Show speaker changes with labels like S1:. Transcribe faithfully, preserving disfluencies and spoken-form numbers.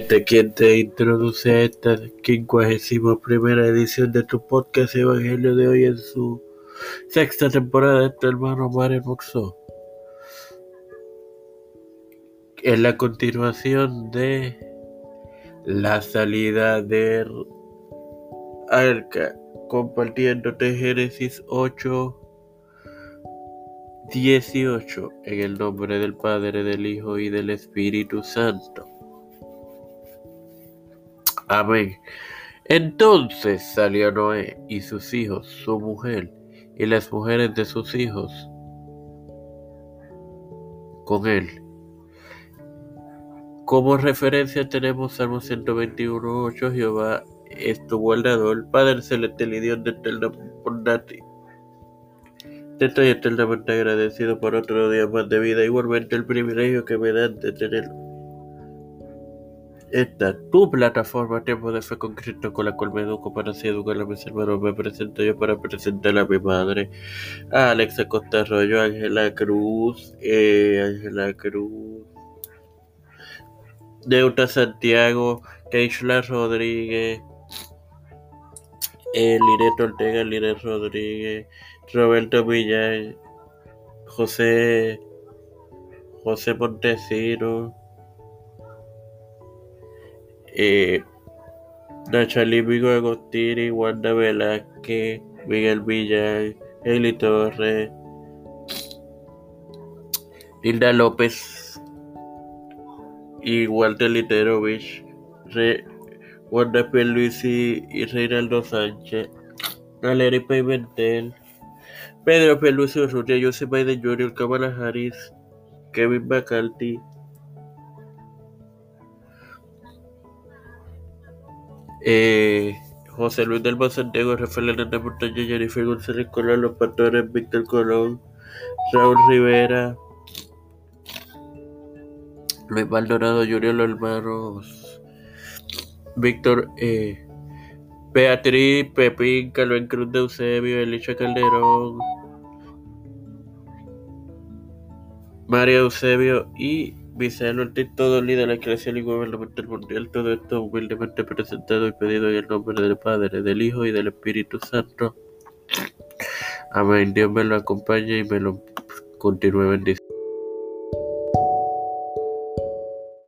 S1: de quien te introduce a esta quincuagésima primera edición de tu podcast Evangelio de hoy en su sexta temporada, este hermano Mario Moxó. En la continuación de la salida de Arca, compartiéndote Génesis ocho dieciocho, en el nombre del Padre, del Hijo y del Espíritu Santo. Amén. Entonces salió Noé y sus hijos, su mujer y las mujeres de sus hijos con él. Como referencia tenemos Salmo ciento veintiuno, ocho. Jehová es tu guardador, Padre celestial y Dios de eterna bondad. Te estoy eternamente agradecido por otro día más de vida, igualmente el privilegio que me dan de tener esta tu plataforma Tiempo de Fe con Cristo, con la cual me educo para así educar a mis hermanos. Me presento yo para presentar a mi madre, a Alexa Costa Arroyo, Ángela Cruz, eh, Ángela Cruz, Neuta Santiago, Keishla Rodríguez, eh, Linet Ortega, Linet Rodríguez, Roberto Villar, José, José Montesino, eh, Nachalí Vigo Agostini, Wanda Velázquez, Miguel Villar, Eli Torres, Hilda López y Walter Literovich, Re, Wanda Pierluisi y Reinaldo Sánchez, Valery Pimentel, Pedro Pierluisi Urrutia, Joseph Biden junior, Kamala Harris, Kevin McCarthy, eh, José Luis del Santiago, Rafael Hernández Montaña, Jennifer González Colón, Los Pastores, Víctor Colón, Raúl Rivera, Luis Maldonado junior, los hermanos Víctor, eh, Beatriz, Pepín, Carmen Cruz de Eusebio, Elisha Calderón, María Eusebio y Misael Ortiz, todos líderes eclesiásticos y gubernamental mundial. Todo esto humildemente presentado y pedido en el nombre del Padre, del Hijo y del Espíritu Santo. Amén. Dios me lo acompañe y me lo continúe bendiciendo.